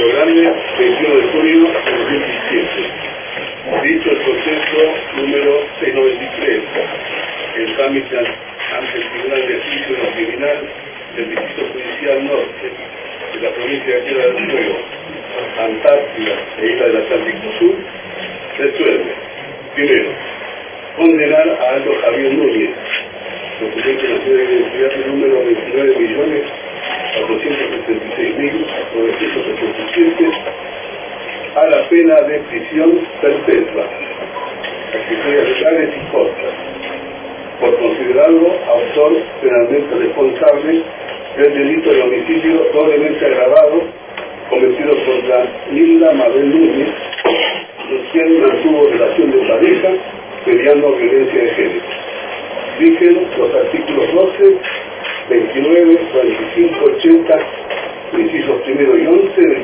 Río Grande, 21 de junio de 2017. Dicho el proceso número 693, el trámite ante el Tribunal de Juicio no Criminal del Distrito Judicial Norte de la provincia de Tierra del Fuego, Antártida e Isla del Atlántico Sur, resuelve: primero, condenar a Aldo Javier Núñez, documento nacional de identidad número 29.476.977, a la pena de prisión perpetua, accesorias legales y costas, por considerarlo autor penalmente responsable del delito de homicidio doblemente agravado cometido por Danilda Mabel Núñez, quien mantuvo relación de pareja mediando violencia de género. Rigen los artículos 12, 29, 45, 80, incisos primero y 11 del